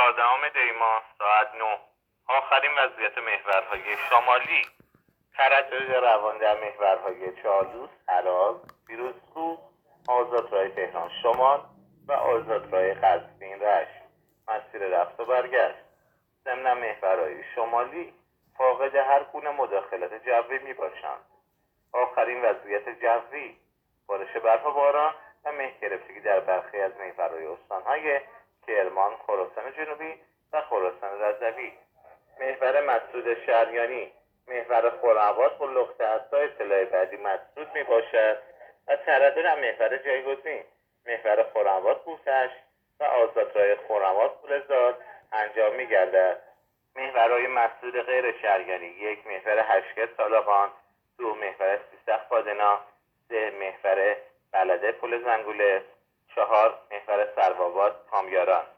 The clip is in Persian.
14 دی‌ماه ساعت 9 آخرین وضعیت محورهای شمالی. تردد روان در محورهای چالوس، هراز، پیروزکوه، آزادراه تهران شمال و آزادراه قزوین رشت. مسیر رفت و برگشت. ضمن محورهای شمالی فاقد هر گونه مداخلت جوی می باشند. آخرین وضعیت جوی: بارش برف و باران و مه گرفتگی در برخی از محورهای استانهای کرمان، خراسان جنوبی و خراسان رضوی. محور مسدود شریانی: محور خرم‌آباد با لخت تا اطلاع بعدی مسدود می باشد و تردد در محور جایگزین: محور خرم‌آباد بوسهشت و آزادراه خرم‌آباد فولزار انجام می گردد. محورهای مسدود غیر شریانی: 1 محور هشکت طالقان، 2 محور سیستخ پادنا، 3 محور بلده پل زنگوله، 4 محور سروآباد کامیاران.